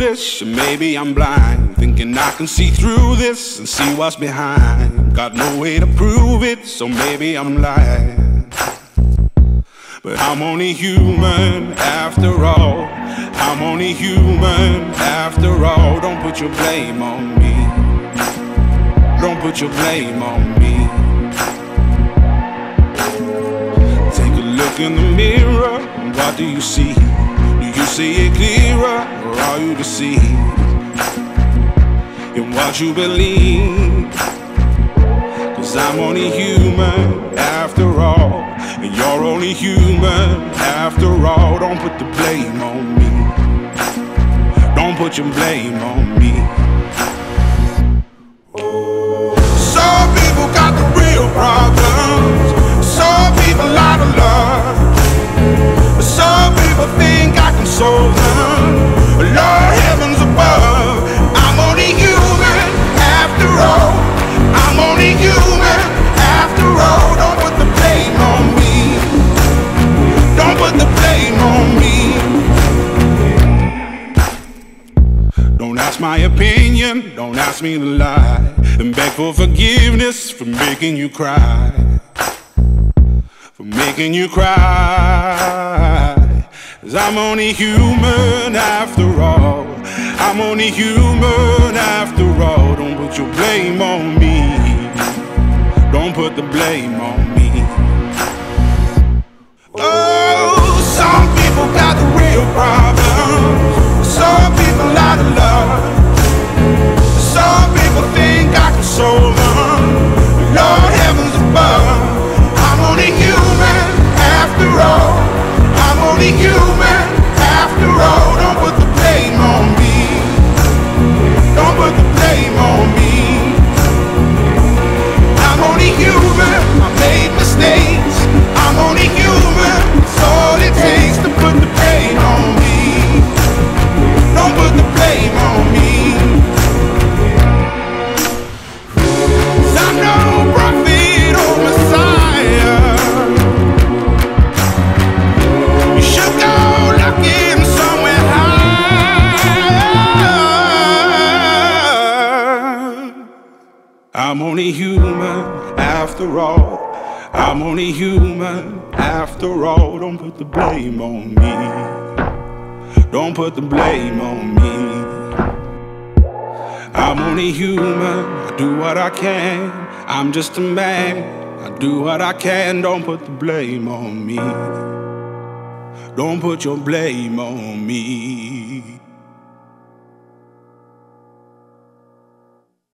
foolish, or maybe I'm blind, thinking I can see through this and see what's behind. Got no way to prove it, so maybe I'm lying. But I'm only human after all. I'm only human after all. Don't put your blame on me. Don't put your blame on me. Take a look in the mirror, and what do you see? Do you see it clearer, or are you deceived in what you believe? 'Cause I'm only human after all, and you're only human after all. Don't put the blame on me. Don't put your blame on me. Some people got the real problems. Some people out of love. Some people think I can solve them. Lord heavens above, I'm only human after all. I'm only human after all. Don't put the blame on me. Don't put the blame on me. Don't ask my opinion, don't ask me to lie, and beg for forgiveness for making you cry. For making you cry. 'Cause I'm only human after all. I'm only human after all. Don't put your blame on me. Don't put the blame on me. Oh, some people got the real problems. Some people out of love. Some people think I can solve them. Lord heavens above, I'm only human after all. I'm only human after all. Don't put the blame on me. Don't put the blame on me. I'm only human, I made mistakes. I'm only human, it's all it takes to put the blame on me. Don't put the blame on me. 'Cause I'm no prophet or Messiah. You should go looking somewhere higher. I'm only human after all. I'm only human after all. Don't put the blame on me. Don't put the blame on me. I'm only human, I do what I can. I'm just a man, I do what I can. Don't put the blame on me. Don't put your blame on me.